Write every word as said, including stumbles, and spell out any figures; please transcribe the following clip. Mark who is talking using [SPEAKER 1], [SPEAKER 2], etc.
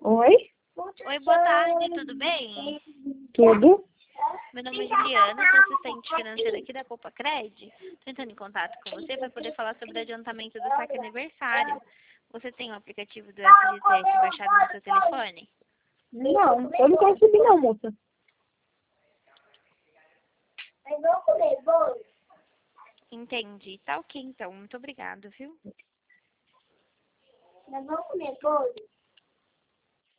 [SPEAKER 1] Oi?
[SPEAKER 2] Oi, boa tarde, tudo bem?
[SPEAKER 1] Tudo?
[SPEAKER 2] Meu nome é Juliana, sou assistente financeira aqui da Poupa Cred. Estou entrando em contato com você para poder falar sobre o adiantamento do saque aniversário. Você tem o aplicativo do F G T S baixado no seu telefone?
[SPEAKER 1] Não, eu não recebi não, moça.
[SPEAKER 2] Entendi. Tá ok, então. Muito obrigada, viu?
[SPEAKER 3] Nós vamos comer bolo?